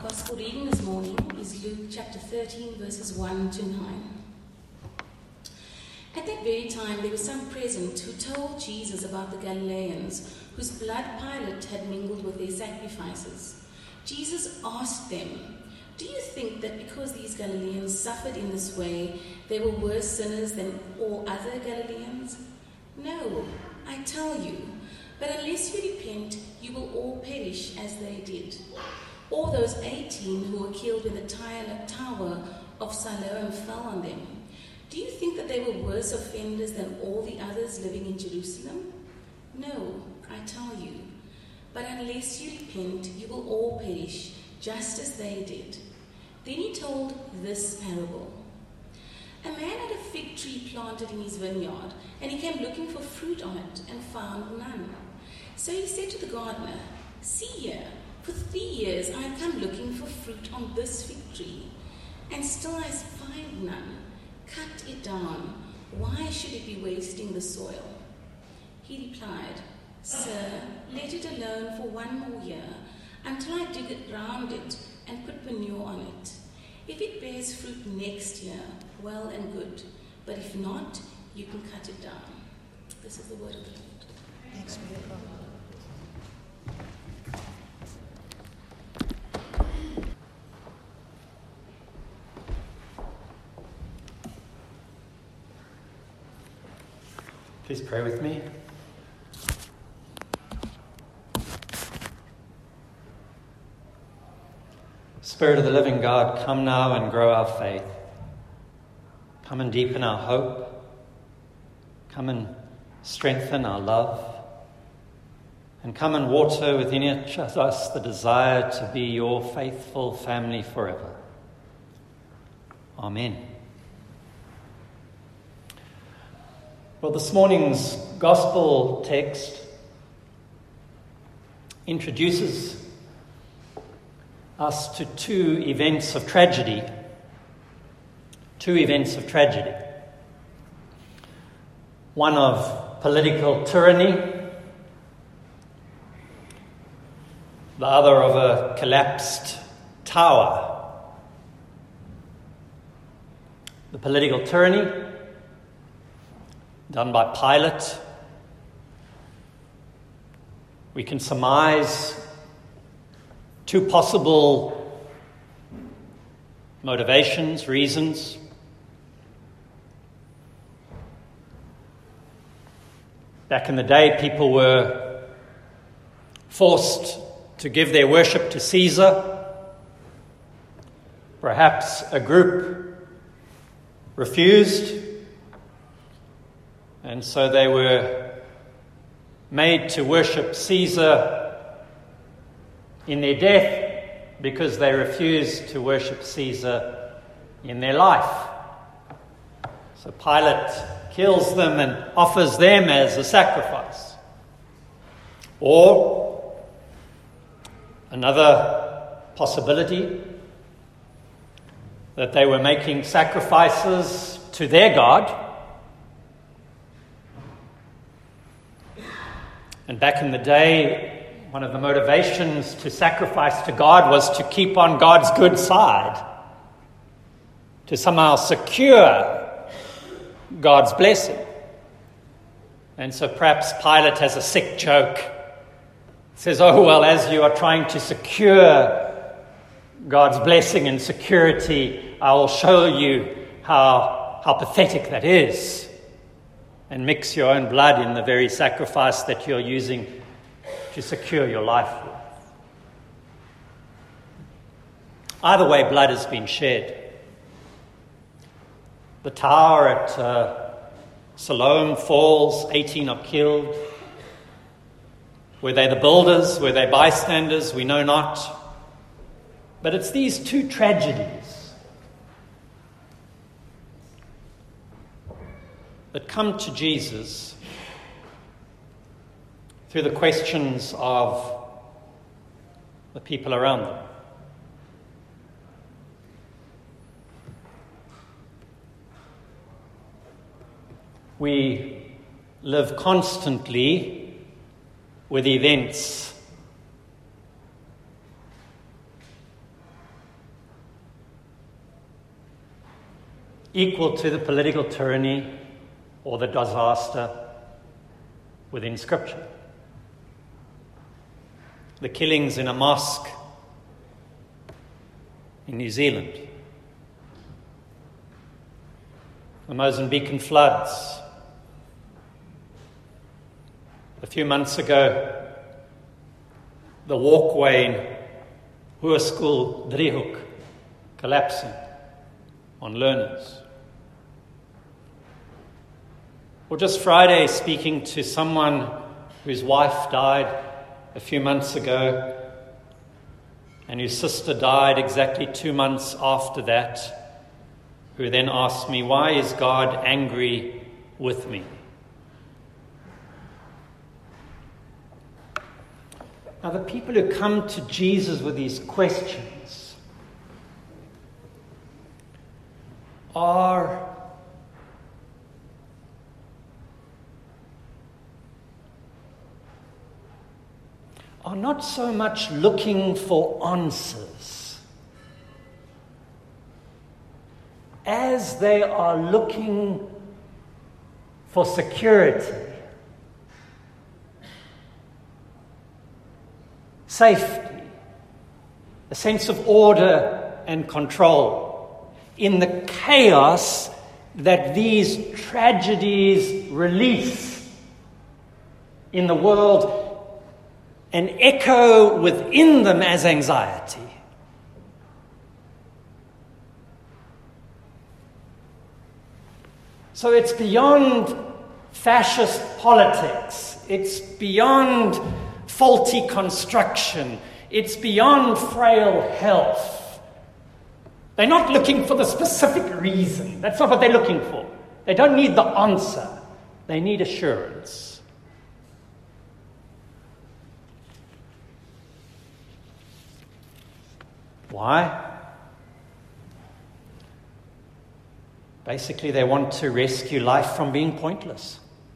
Gospel reading this morning is Luke chapter 13, verses 1 to 9. At that very time, there were some present who told Jesus about the Galileans, whose blood Pilate had mingled with their sacrifices. Jesus asked them, "Do you think that because these Galileans suffered in this way, they were worse sinners than all other Galileans? No, I tell you, but unless you repent, you will all perish as they did. Or those 18 who were killed when the tower of Siloam fell on them. Do you think that they were worse offenders than all the others living in Jerusalem? No, I tell you, but unless you repent, you will all perish, just as they did." Then he told this parable. A man had a fig tree planted in his vineyard, and he came looking for fruit on it and found none. So he said to the gardener, "See here, for 3 years I have come looking for fruit on this fig tree, and still I find none. Cut it down. Why should it be wasting the soil?" He replied, "Sir, let it alone for 1 more year, until I dig around it and put manure on it. If it bears fruit next year, well and good, but if not, you can cut it down." This is the word of the Lord. Thanks be to God. Please pray with me. Spirit of the living God, come now and grow our faith. Come and deepen our hope. Come and strengthen our love. And come and water within each of us the desire to be your faithful family forever. Amen. Well, this morning's gospel text introduces us to two events of tragedy. One of political tyranny, the other of a collapsed tower. The political tyranny done by Pilate. We can surmise two possible motivations, reasons. Back in the day, people were forced to give their worship to Caesar. Perhaps a group refused, and so they were made to worship Caesar in their death because they refused to worship Caesar in their life. So Pilate kills them and offers them as a sacrifice. Or another possibility, that they were making sacrifices to their God. And back in the day, one of the motivations to sacrifice to God was to keep on God's good side, to somehow secure God's blessing. And so perhaps Pilate has a sick joke. He says, "Oh, well, as you are trying to secure God's blessing and security, I will show you how pathetic that is, and mix your own blood in the very sacrifice that you're using to secure your life with." Either way, blood has been shed. The tower at Siloam falls, 18 are killed. Were they the builders? Were they bystanders? We know not. But it's these two tragedies that come to Jesus through the questions of the people around them. We live constantly with events equal to the political tyranny or the disaster within Scripture. The killings in a mosque in New Zealand, the Mozambican floods. A few months ago, the walkway in Hoërskool Driehoek collapsing on learners. Or just Friday, speaking to someone whose wife died a few months ago and whose sister died exactly 2 months after that, who then asked me, "Why is God angry with me?" Now, the people who come to Jesus with these questions are not so much looking for answers as they are looking for security, safety, a sense of order and control in the chaos that these tragedies release in the world and echo within them as anxiety. So it's beyond fascist politics. It's beyond faulty construction. It's beyond frail health. They're not looking for the specific reason. That's not what they're looking for. They don't need the answer. They need assurance. Why? Basically, they want to rescue life from being pointless.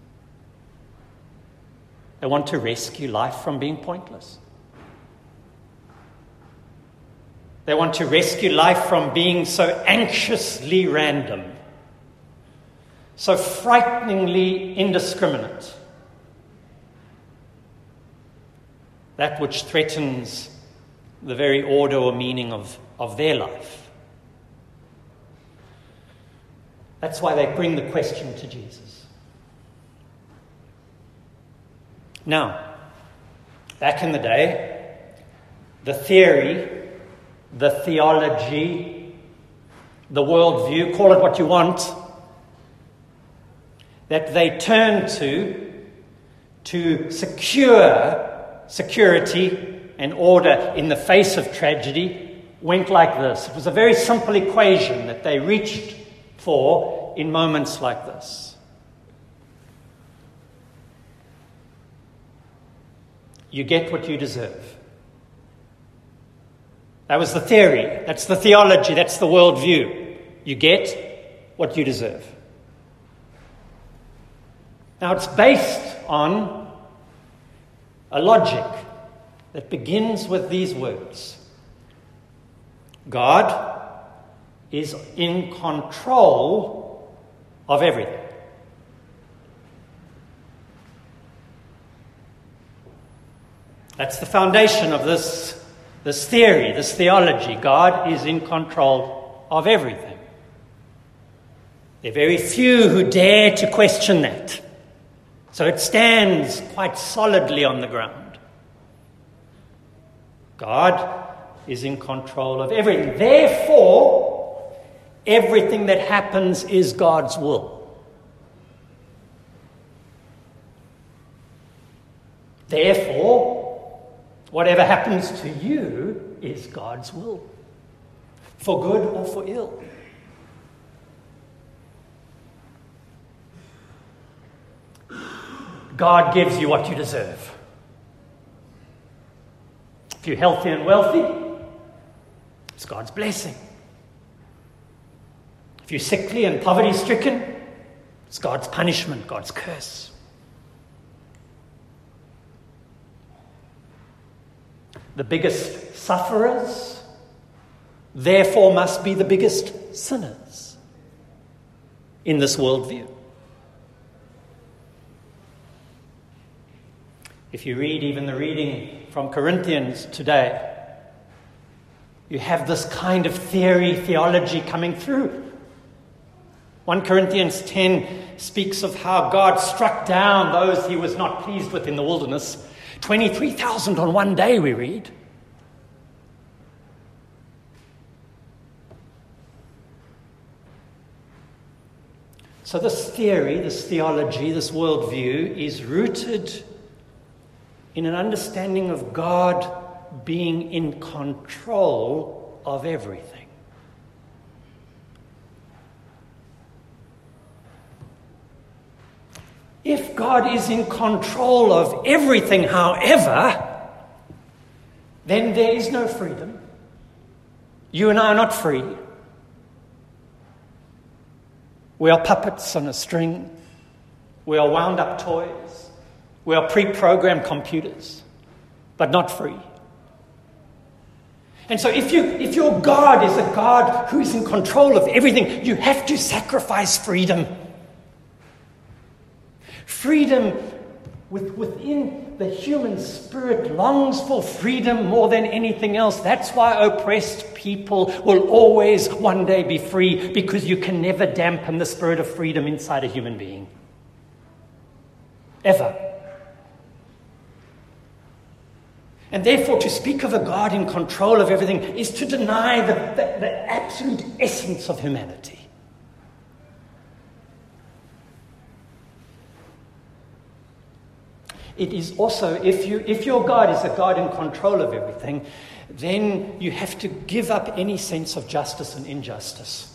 They want to rescue life from being pointless. They want to rescue life from being so anxiously random, so frighteningly indiscriminate. That which threatens the very order or meaning of their life. That's why they bring the question to Jesus. Now, back in the day, the theory, the theology, the worldview, call it what you want, that they turned to secure security and order in the face of tragedy went like this. It was a very simple equation that they reached for in moments like this. You get what you deserve. That was the theory. That's the theology. That's the worldview. You get what you deserve. Now, it's based on a logic that begins with these words. God is in control of everything. That's the foundation of this theory, this theology. God is in control of everything. There are very few who dare to question that. So it stands quite solidly on the ground. God is in control of everything. Therefore, everything that happens is God's will. Therefore, whatever happens to you is God's will, for good or for ill. God gives you what you deserve. If you're healthy and wealthy, it's God's blessing. If you're sickly and poverty-stricken, it's God's punishment, God's curse. The biggest sufferers, therefore, must be the biggest sinners. in this worldview. If you read even the reading from Corinthians today, you have this kind of theology coming through. 1 Corinthians 10 speaks of how God struck down those he was not pleased with in the wilderness. 23,000 on one day, we read. So this theory, this theology, this worldview is rooted in an understanding of God being in control of everything. If God is in control of everything, however, then there is no freedom. You and I are not free. We are puppets on a string. We are wound-up toys. We are pre-programmed computers, but not free. And so if your God is a God who is in control of everything, you have to sacrifice freedom. Freedom within the human spirit longs for freedom more than anything else. That's why oppressed people will always one day be free, because you can never dampen the spirit of freedom inside a human being. Ever. And therefore, to speak of a God in control of everything is to deny the absolute essence of humanity. It is also, if your God is a God in control of everything, then you have to give up any sense of justice and injustice.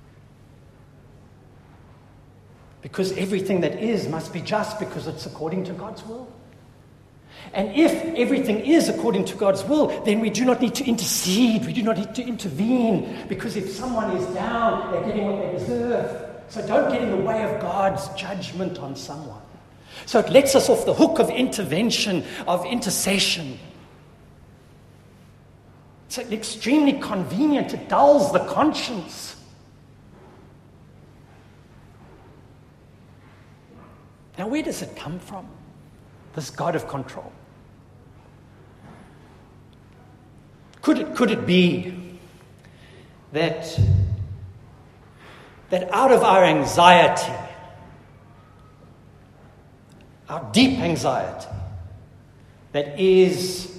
Because everything that is must be just, because it's according to God's will. And if everything is according to God's will, then we do not need to intercede, we do not need to intervene, because if someone is down, they're getting what they deserve. So don't get in the way of God's judgment on someone. So it lets us off the hook of intervention, of intercession. It's extremely convenient. It dulls the conscience. Now, where does it come from? This God of control. Could it be that out of our anxiety, our deep anxiety that is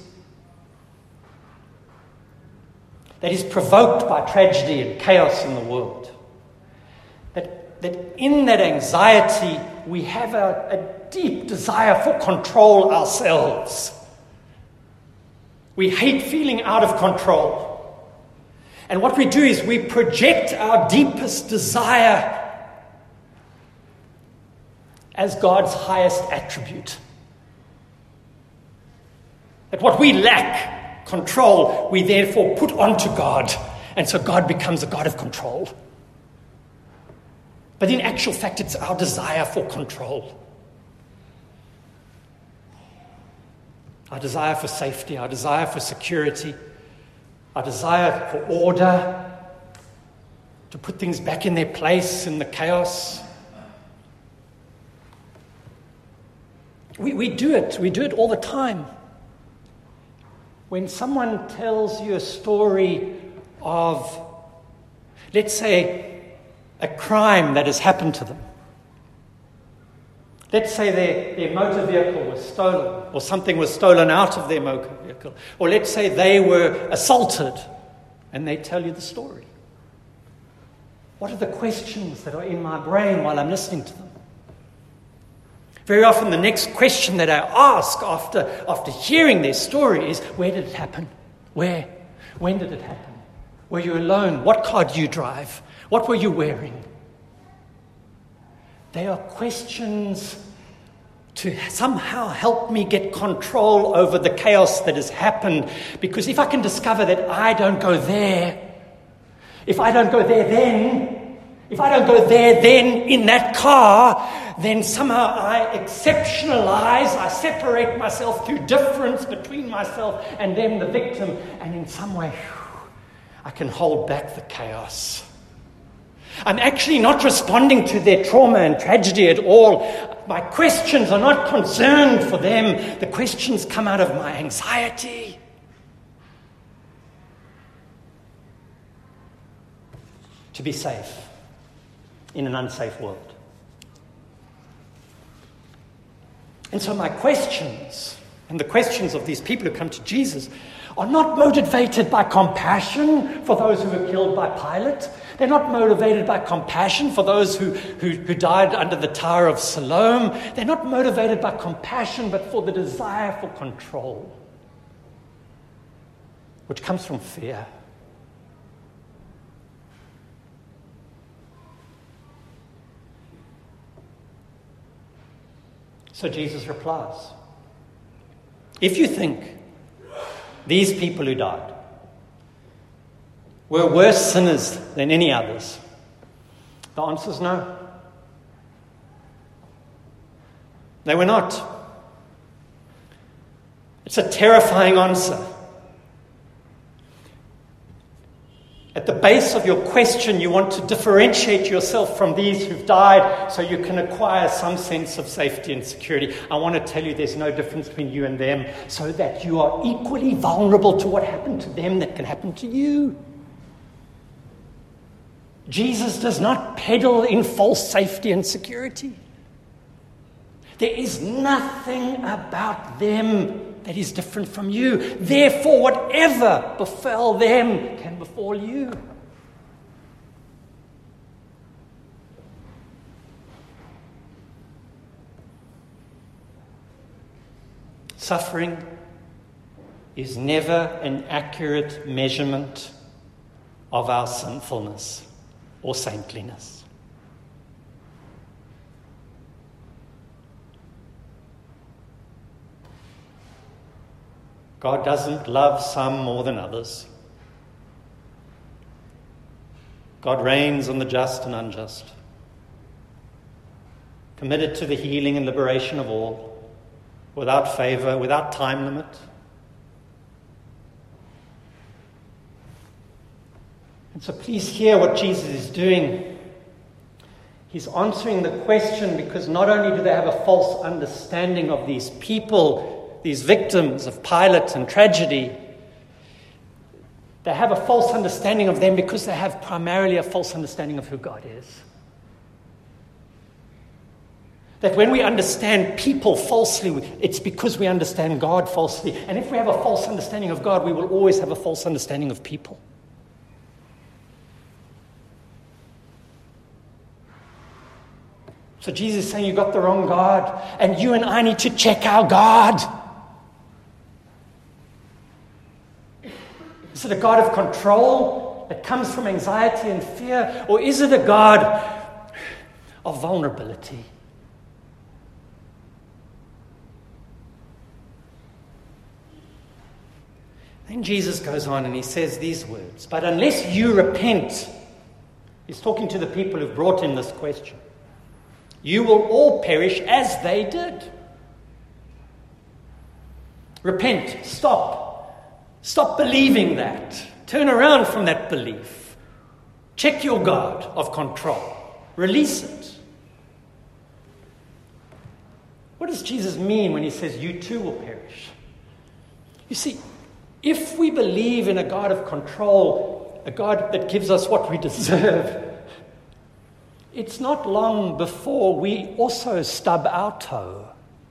provoked by tragedy and chaos in the world, that in that anxiety we have a deep desire for control ourselves. We hate feeling out of control. And what we do is we project our deepest desire as God's highest attribute. That what we lack, control, we therefore put onto God. And so God becomes a God of control. But in actual fact, it's our desire for control. Our desire for safety, our desire for security, our desire for order, to put things back in their place in the chaos. We do it all the time. When someone tells you a story of, let's say, a crime that has happened to them. Let's say their motor vehicle was stolen, or something was stolen out of their motor vehicle. Or let's say they were assaulted, and they tell you the story. What are the questions that are in my brain while I'm listening to them? Very often the next question that I ask after hearing their story is, where did it happen? Where? When did it happen? Were you alone? What car do you drive? What were you wearing? They are questions to somehow help me get control over the chaos that has happened. Because if I can discover that I don't go there, if I don't go there then in that car, then somehow I exceptionalize, I separate myself through difference between myself and them, the victim, and in some way, I can hold back the chaos. I'm actually not responding to their trauma and tragedy at all. My questions are not concerned for them. The questions come out of my anxiety. To be safe in an unsafe world. And so my questions, and the questions of these people who come to Jesus, are not motivated by compassion for those who were killed by Pilate. They're not motivated by compassion for those who died under the Tower of Siloam. They're not motivated by compassion, but for the desire for control, which comes from fear. So Jesus replies, if you think these people who died were worse sinners than any others, the answer is no. They were not. It's a terrifying answer. At the base of your question, you want to differentiate yourself from these who've died so you can acquire some sense of safety and security. I want to tell you there's no difference between you and them, so that you are equally vulnerable to what happened to them that can happen to you. Jesus does not peddle in false safety and security. There is nothing about them that is different from you. Therefore, whatever befell them can befall you. Suffering is never an accurate measurement of our sinfulness or saintliness. God doesn't love some more than others. God reigns on the just and unjust, committed to the healing and liberation of all, without favor, without time limit. And so please hear what Jesus is doing. He's answering the question because not only do they have a false understanding of these people, these victims of Pilate and tragedy, they have a false understanding of them because they have primarily a false understanding of who God is. That when we understand people falsely, it's because we understand God falsely. And if we have a false understanding of God, we will always have a false understanding of people. So Jesus is saying you got the wrong God, and you and I need to check our God. Is it a God of control that comes from anxiety and fear? Or is it a God of vulnerability? Then Jesus goes on and he says these words, but unless you repent, he's talking to the people who've brought in this question, you will all perish as they did. Repent. Stop. Stop believing that. Turn around from that belief. Check your God of control. Release it. What does Jesus mean when he says you too will perish? You see, if we believe in a God of control, a God that gives us what we deserve, it's not long before we also stub our toe.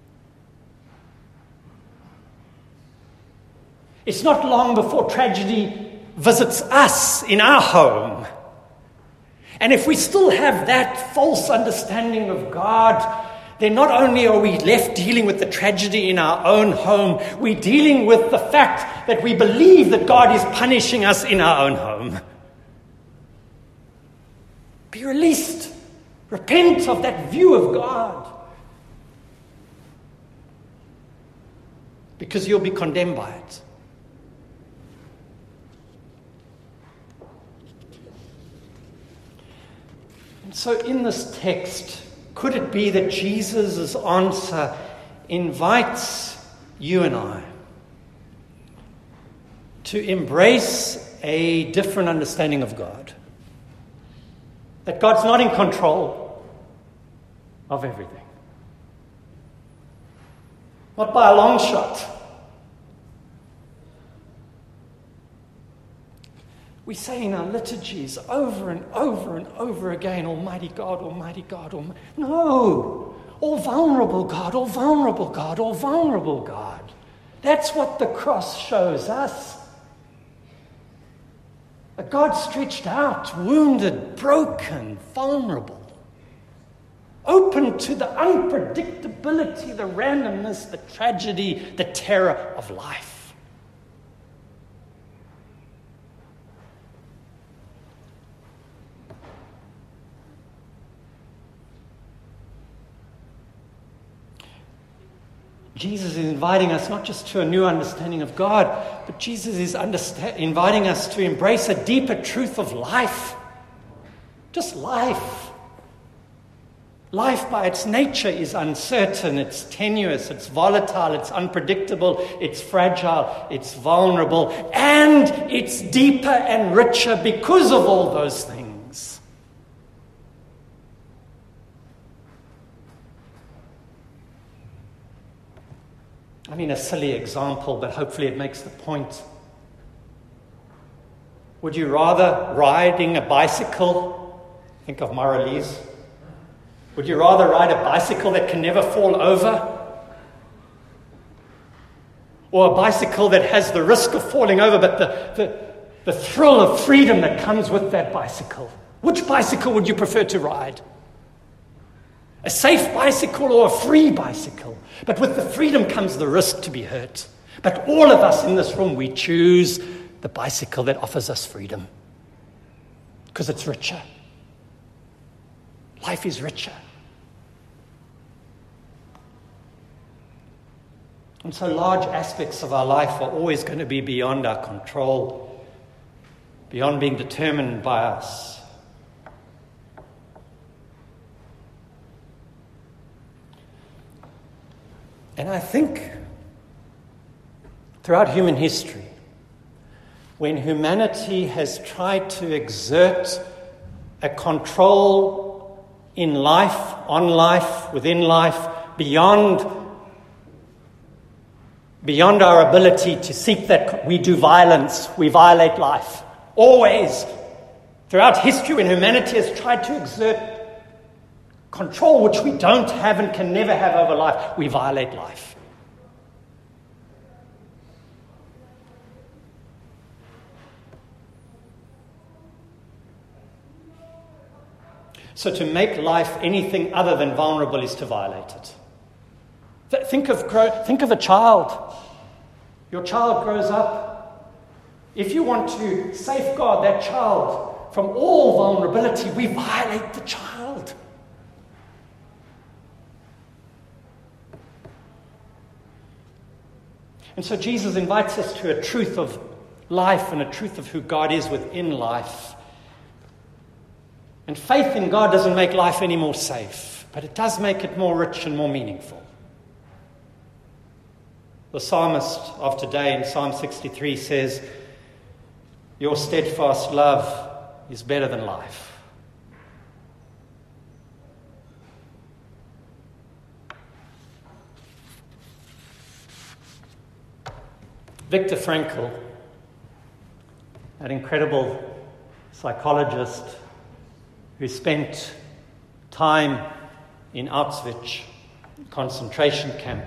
It's not long before tragedy visits us in our home. And if we still have that false understanding of God, then not only are we left dealing with the tragedy in our own home, we're dealing with the fact that we believe that God is punishing us in our own home. Be released. Repent of that view of God. Because you'll be condemned by it. And so in this text, could it be that Jesus' answer invites you and I to embrace a different understanding of God? that God's not in control of everything. Not by a long shot. We say in our liturgies over and over and over again, Almighty God, Almighty God, Almighty. No! All vulnerable God, all vulnerable God, all vulnerable God. That's what the cross shows us. A God stretched out, wounded, broken, vulnerable. Open to the unpredictability, the randomness, the tragedy, the terror of life. Jesus is inviting us not just to a new understanding of God, but Jesus is inviting us to embrace a deeper truth of life. Just life. Life by its nature is uncertain, it's tenuous, it's volatile, it's unpredictable, it's fragile, it's vulnerable, and it's deeper and richer because of all those things. I mean, a silly example, but hopefully it makes the point. Would you rather riding a bicycle, think of Marlies, would you rather ride a bicycle that can never fall over? Or a bicycle that has the risk of falling over, but the thrill of freedom that comes with that bicycle? Which bicycle would you prefer to ride? A safe bicycle or a free bicycle? But with the freedom comes the risk to be hurt. But all of us in this room, we choose the bicycle that offers us freedom. Because it's richer. Life is richer. And so large aspects of our life are always going to be beyond our control, beyond being determined by us. And I think throughout human history, when humanity has tried to exert a control in life, on life, within life, beyond our ability to seek that, we do violence, we violate life. Always, throughout history, when humanity has tried to exert control which we don't have and can never have over life, we violate life. So to make life anything other than vulnerable is to violate it. Think of a child. Your child grows up. If you want to safeguard that child from all vulnerability, we violate the child. And so Jesus invites us to a truth of life and a truth of who God is within life. And faith in God doesn't make life any more safe, but it does make it more rich and more meaningful. The psalmist of today in Psalm 63 says, "Your steadfast love is better than life." Viktor Frankl, that incredible psychologist who spent time in Auschwitz concentration camp.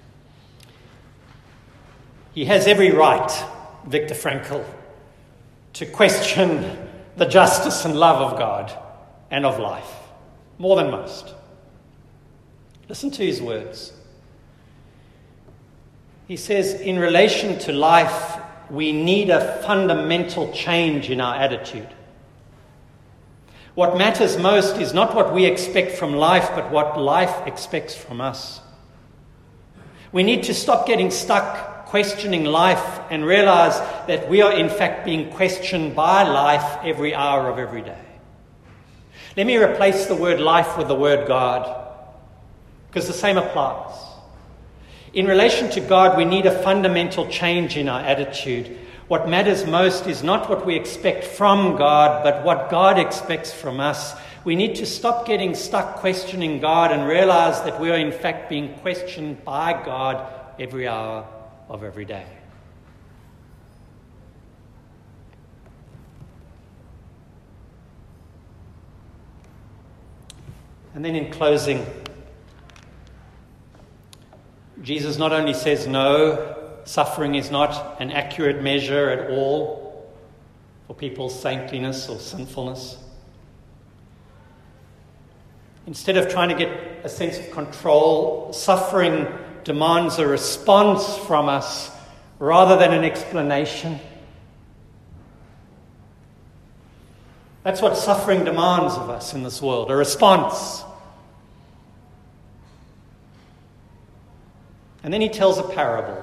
He has every right, Viktor Frankl, to question the justice and love of God and of life, more than most. Listen to his words. He says, in relation to life, we need a fundamental change in our attitude. What matters most is not what we expect from life, but what life expects from us. We need to stop getting stuck questioning life and realize that we are in fact being questioned by life every hour of every day. Let me replace the word life with the word God, because the same applies. In relation to God, we need a fundamental change in our attitude. What matters most is not what we expect from God, but what God expects from us. We need to stop getting stuck questioning God and realize that we are in fact being questioned by God every hour of every day. And then in closing, Jesus not only says no, suffering is not an accurate measure at all for people's saintliness or sinfulness. Instead of trying to get a sense of control, suffering demands a response from us rather than an explanation. That's what suffering demands of us in this world, a response. And then he tells a parable.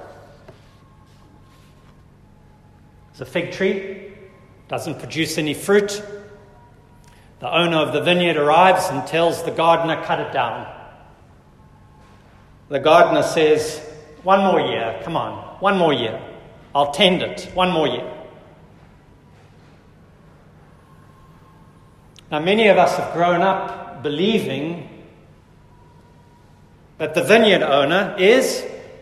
There's a fig tree, doesn't produce any fruit. The owner of the vineyard arrives and tells the gardener, cut it down. The gardener says, 1 more year, come on, 1 more year. I'll tend it, 1 more year. Now, many of us have grown up believing that the vineyard owner is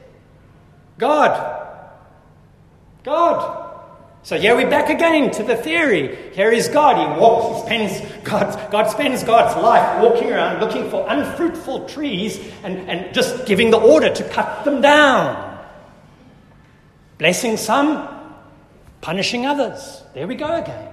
God. God. So here we're back again to the theory. Here is God. God spends God's life walking around looking for unfruitful trees and just giving the order to cut them down. Blessing some, punishing others. There we go again.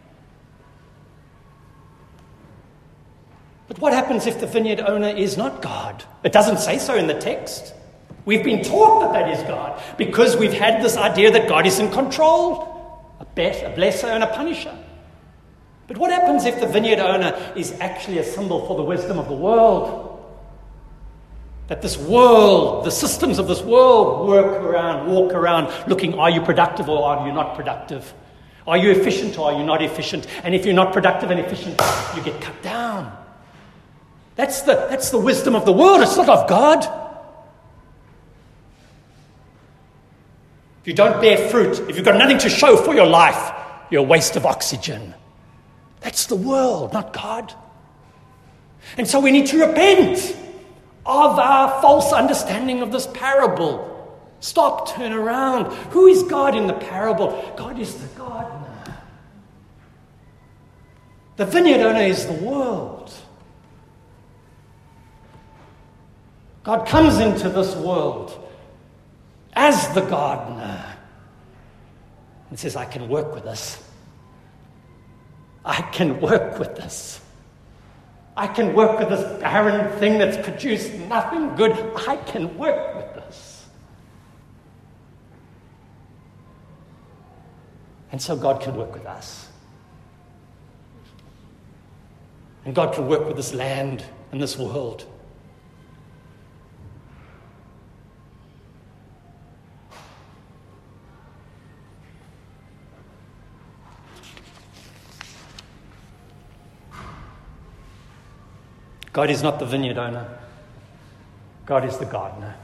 But what happens if the vineyard owner is not God? It doesn't say so in the text. We've been taught that is God because we've had this idea that God is in control. A blesser and a punisher. But what happens if the vineyard owner is actually a symbol for the wisdom of the world? That this world, the systems of this world walk around looking, are you productive or are you not productive? Are you efficient or are you not efficient? And if you're not productive and efficient, you get cut down. That's the wisdom of the world. It's not of God. If you don't bear fruit, if you've got nothing to show for your life, you're a waste of oxygen. That's the world, not God. And so we need to repent of our false understanding of this parable. Stop, turn around. Who is God in the parable? God is the gardener. The vineyard owner is the world. God comes into this world as the gardener and says, I can work with this. I can work with this. I can work with this barren thing that's produced nothing good. I can work with this. And so God can work with us. And God can work with this land and this world. God is not the vineyard owner. God is the gardener.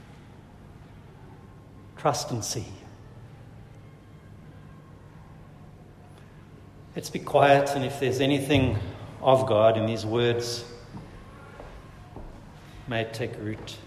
Trust and see. Let's be quiet, and if there's anything of God in these words, may it take root.